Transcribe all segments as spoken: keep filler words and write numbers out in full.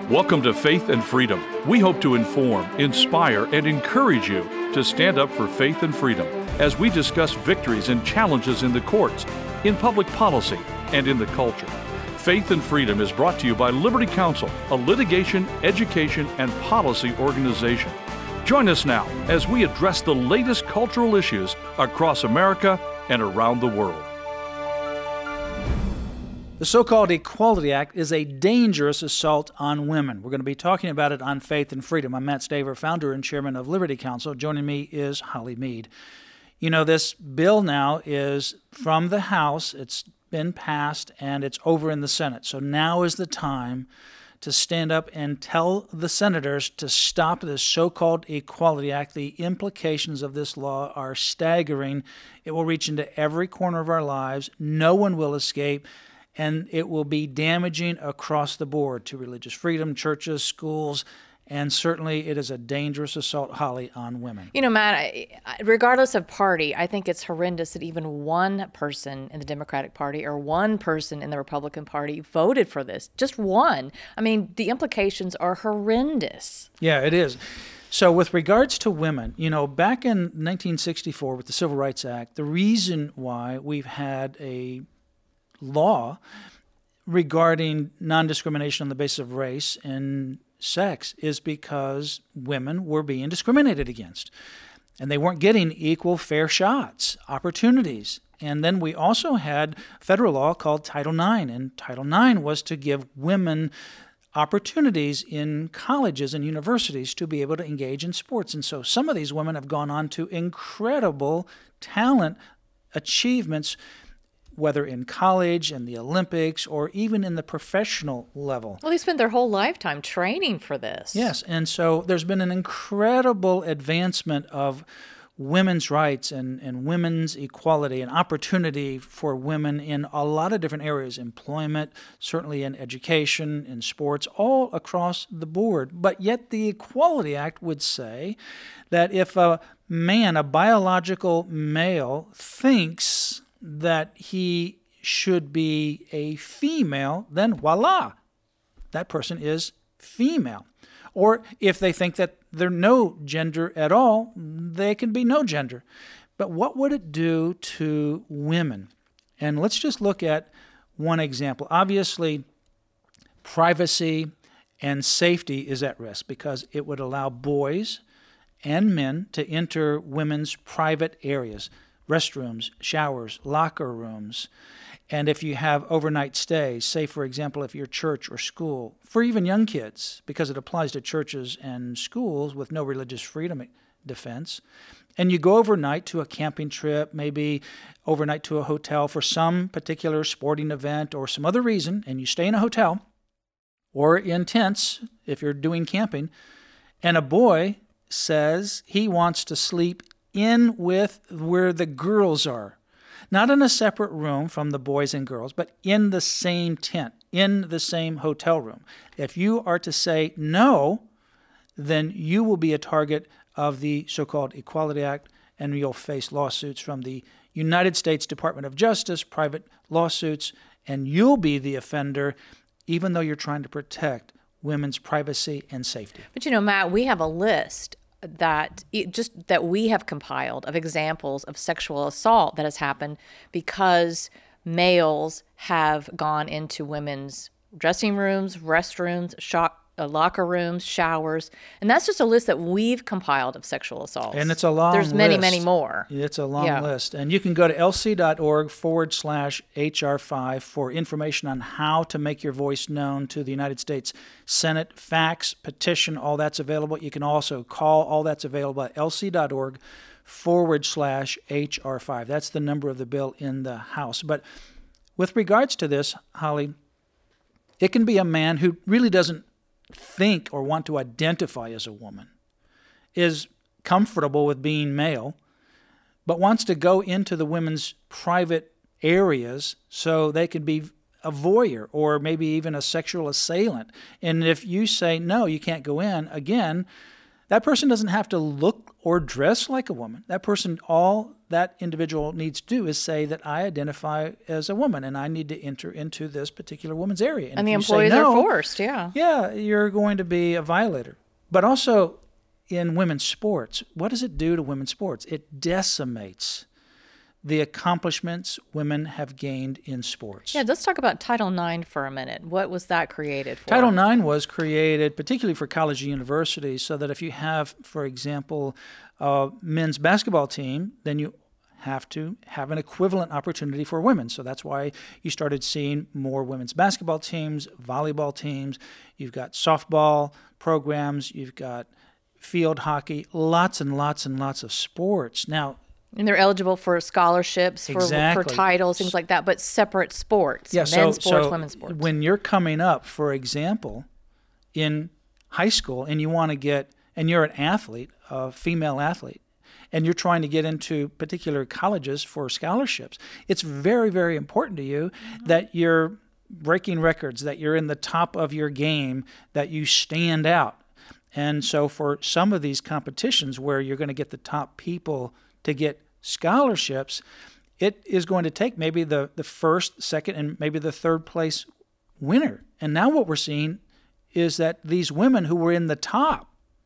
Welcome to Faith and Freedom. We hope to inform, inspire, and encourage you to stand up for faith and freedom as we discuss victories and challenges in the courts, in public policy, and in the culture. Faith and Freedom is brought to you by Liberty Counsel, a litigation, education, and policy organization. Join us now as we address the latest cultural issues across America and around the world. The so-called Equality Act is a dangerous assault on women. We're going to be talking about it on Faith and Freedom. I'm Matt Staver, founder and chairman of Liberty Counsel. Joining me is Holly Mead. You know, this bill now is from the House. It's been passed, and it's over in the Senate. So now is the time to stand up and tell the senators to stop this so-called Equality Act. The implications of this law are staggering. It will reach into every corner of our lives. No one will escape. And it will be damaging across the board to religious freedom, churches, schools, and certainly it is a dangerous assault, Holly, on women. You know, Matt, I, regardless of party, I think it's horrendous that even one person in the Democratic Party or one person in the Republican Party voted for this. Just one. I mean, the implications are horrendous. Yeah, it is. So with regards to women, you know, back in nineteen sixty-four with the Civil Rights Act, the reason why we've had a law regarding non-discrimination on the basis of race and sex is because women were being discriminated against. And they weren't getting equal fair shots, opportunities. And then we also had federal law called Title nine. And Title nine was to give women opportunities in colleges and universities to be able to engage in sports. And so some of these women have gone on to incredible talent achievements, whether in college, in the Olympics, or even in the professional level. Well, they spent their whole lifetime training for this. Yes, and so there's been an incredible advancement of women's rights and, and women's equality and opportunity for women in a lot of different areas, employment, certainly in education, in sports, all across the board. But yet the Equality Act would say that if a man, a biological male, thinks that he should be a female, then voila, that person is female. Or if they think that they're no gender at all, they can be no gender. But what would it do to women? And let's just look at one example. Obviously, privacy and safety is at risk because it would allow boys and men to enter women's private areas, restrooms, showers, locker rooms. And if you have overnight stays, say, for example, if you're church or school, for even young kids, because it applies to churches and schools with no religious freedom defense, and you go overnight to a camping trip, maybe overnight to a hotel for some particular sporting event or some other reason, and you stay in a hotel or in tents if you're doing camping, and a boy says he wants to sleep in with where the girls are. Not in a separate room from the boys and girls, but in the same tent, in the same hotel room. If you are to say no, then you will be a target of the so-called Equality Act, and you'll face lawsuits from the United States Department of Justice, private lawsuits, and you'll be the offender, even though you're trying to protect women's privacy and safety. But you know, Matt, we have a list that it just that we have compiled of examples of sexual assault that has happened because males have gone into women's dressing rooms, restrooms, shop, uh, locker rooms, showers, and that's just a list that we've compiled of sexual assaults. And it's a long There's list. many, many more. It's a long yeah. list. And you can go to lc.org forward slash HR5 for information on how to make your voice known to the United States Senate. Fax, petition, all that's available. You can also call. All that's available at lc.org forward slash HR5. That's the number of the bill in the House. But with regards to this, Holly, it can be a man who really doesn't think or want to identify as a woman, is comfortable with being male, but wants to go into the women's private areas so they could be a voyeur or maybe even a sexual assailant. And if you say, no, you can't go in, again, that person doesn't have to look or dress like a woman. That person, all that individual needs to do is say that I identify as a woman and I need to enter into this particular woman's area. And, and the if you employees say no, are forced, yeah. Yeah, you're going to be a violator. But also in women's sports, what does it do to women's sports? It decimates the accomplishments women have gained in sports. Yeah, let's talk about Title nine for a minute. What was that created for? Title nine was created particularly for college and universities so that if you have, for example, a men's basketball team, then you have to have an equivalent opportunity for women. So that's why you started seeing more women's basketball teams, volleyball teams. You've got softball programs. You've got field hockey, lots and lots and lots of sports. Now, and they're eligible for scholarships, for, exactly. for titles, things like that, but separate sports, yeah, men's so, sports, so women's sports. When you're coming up, for example, in high school and you want to get, and you're an athlete, a female athlete, and you're trying to get into particular colleges for scholarships, it's very, very important to you mm-hmm. that you're breaking records, that you're in the top of your game, that you stand out. And so for some of these competitions where you're going to get the top people to get scholarships, it is going to take maybe the, the first, second, and maybe the third place winner. And now what we're seeing is that these women who were in the top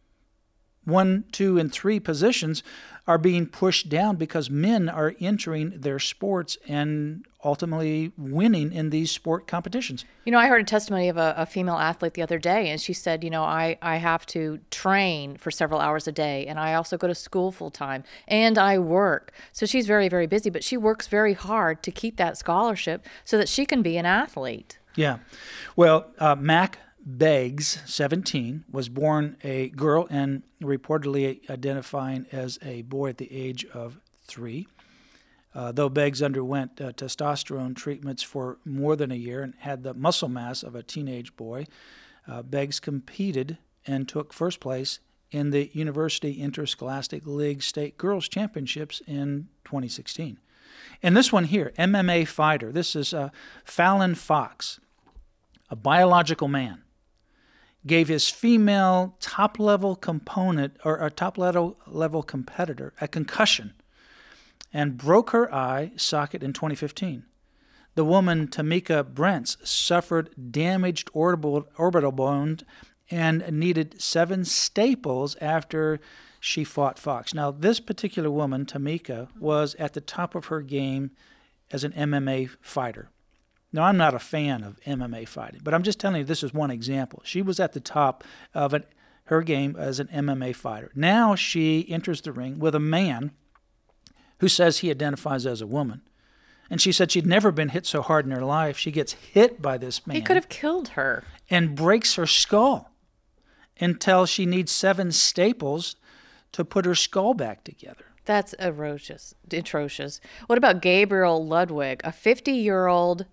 one, two, and three positions are being pushed down because men are entering their sports and ultimately winning in these sport competitions. You know, I heard a testimony of a, a female athlete the other day, and she said, you know, I, I have to train for several hours a day, and I also go to school full time, and I work. So she's very, very busy, but she works very hard to keep that scholarship so that she can be an athlete. Yeah. Well, uh, Mac Beggs, seventeen, was born a girl and reportedly identifying as a boy at the age of three. Uh, though Beggs underwent uh, testosterone treatments for more than a year and had the muscle mass of a teenage boy, uh, Beggs competed and took first place in the University Interscholastic League State Girls Championships in twenty sixteen. And this one here, M M A fighter, this is uh, Fallon Fox, a biological man, gave his female top-level component or a top-level level competitor a concussion and broke her eye socket in twenty fifteen. The woman, Tamika Brents, suffered damaged orbital, orbital bone and needed seven staples after she fought Fox. Now, this particular woman, Tamika, was at the top of her game as an M M A fighter. Now, I'm not a fan of M M A fighting, but I'm just telling you this is one example. She was at the top of an, her game as an M M A fighter. Now she enters the ring with a man who says he identifies as a woman. And she said she'd never been hit so hard in her life. She gets hit by this man. He could have killed her. And breaks her skull until she needs seven staples to put her skull back together. That's atrocious. atrocious. What about Gabriel Ludwig, a fifty-year-old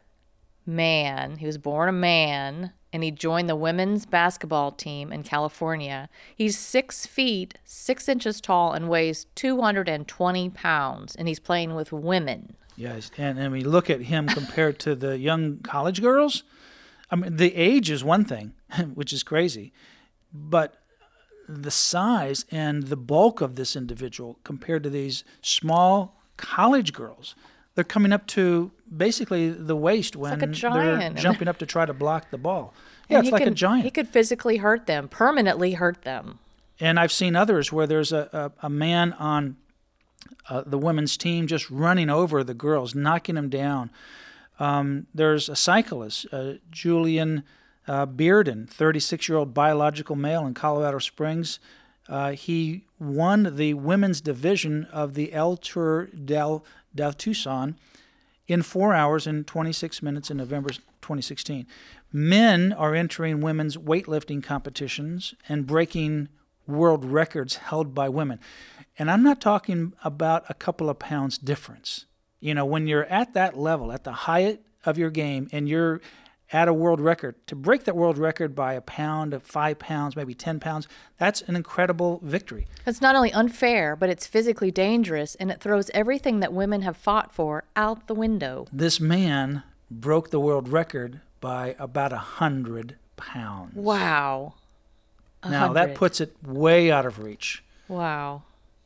man? He was born a man, and he joined the women's basketball team in California. He's six feet, six inches tall, and weighs two hundred twenty pounds, and he's playing with women. Yes, and, and we look at him compared to the young college girls. I mean, the age is one thing, which is crazy, but the size and the bulk of this individual compared to these small college girls, they're coming up to basically the waist when like they're jumping up to try to block the ball. Yeah, and it's like can, a giant. He could physically hurt them, permanently hurt them. And I've seen others where there's a, a, a man on uh, the women's team just running over the girls, knocking them down. Um, there's a cyclist, uh, Julian uh, Bearden, thirty-six-year-old biological male in Colorado Springs. Uh, he won the women's division of the El Tour del, del Tucson in four hours and twenty-six minutes in November twenty sixteen. Men are entering women's weightlifting competitions and breaking world records held by women. And I'm not talking about a couple of pounds difference. You know, when you're at that level, at the height of your game, and you're at a world record, to break that world record by a pound, five pounds, maybe ten pounds, that's an incredible victory. It's not only unfair, but it's physically dangerous, and it throws everything that women have fought for out the window. This man broke the world record by about a hundred pounds. Wow. Now, that puts it way out of reach. Wow.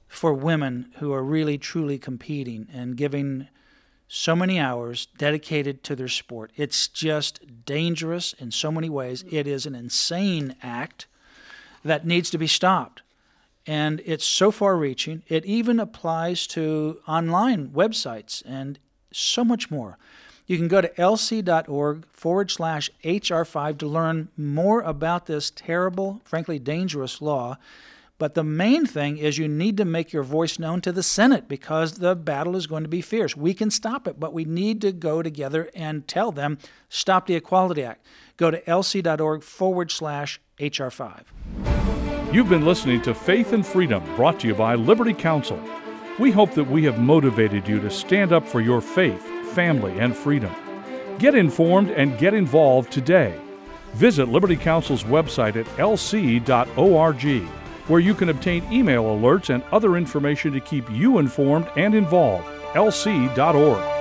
for women who are really, truly competing and giving so many hours dedicated to their sport. It's just dangerous in so many ways. It is an insane act that needs to be stopped. And it's so far-reaching. It even applies to online websites and so much more. You can go to lc.org forward slash HR5 to learn more about this terrible, frankly dangerous law. But the main thing is you need to make your voice known to the Senate because the battle is going to be fierce. We can stop it, but we need to go together and tell them, stop the Equality Act. Go to lc.org forward slash HR5. You've been listening to Faith and Freedom, brought to you by Liberty Counsel. We hope that we have motivated you to stand up for your faith, family, and freedom. Get informed and get involved today. Visit Liberty Counsel's website at l c dot org, where you can obtain email alerts and other information to keep you informed and involved. l c dot org.